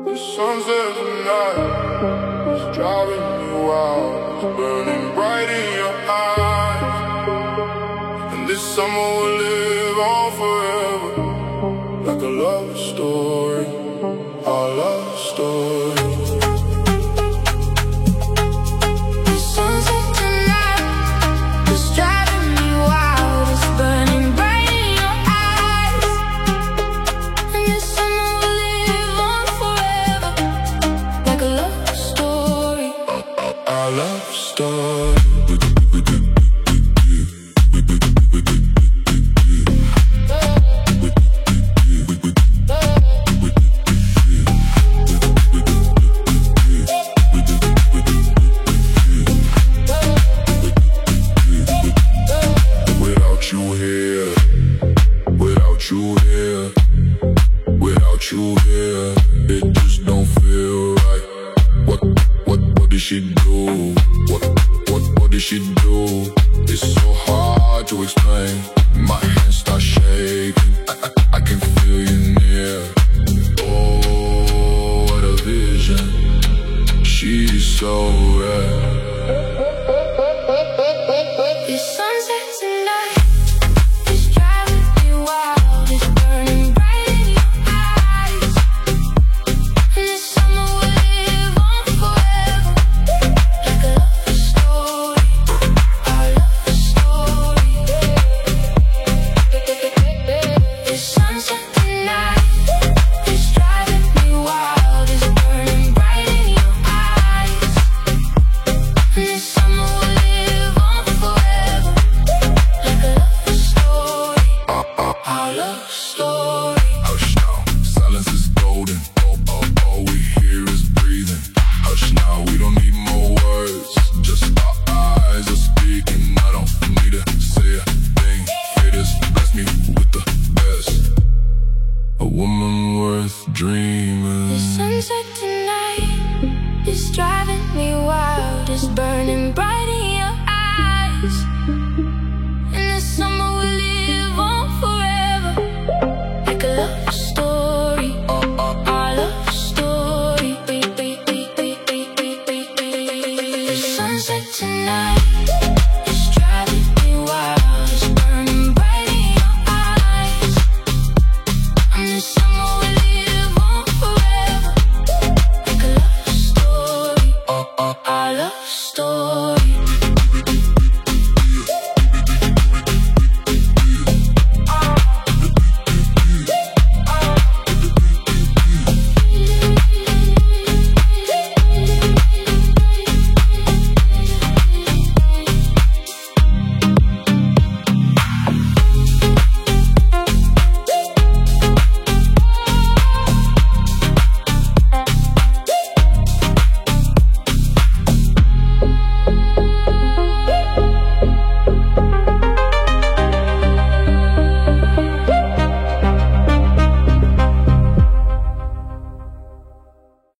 Sunset tonight is driving me wild. It's burning bright in your eyes, and this summer will live on forever, like a love story, our love story. Our love story. Without you here, without you here, without you here, it just don't feel right. What did she do? What did she do? It's so hard to explain. My hands start shaking. I can feel you near. Oh, what a vision. She's so rare. The sunset tonight is driving me wild. It's burning bright in your eyes, and this summer will live on forever, like a love story, our love story. The sunset tonight is driving me wild. It's burning bright in your eyes, and this summer will live on forever, like a love story, our love story. Hush now, silence is golden. All we hear is breathing. Hush now, we don't need more words. Just our eyes are speaking. I don't need to say a thing. Fate has blessed me with the best. A woman worth dreaming. The sunset tonight is driving me wild. It's burning bright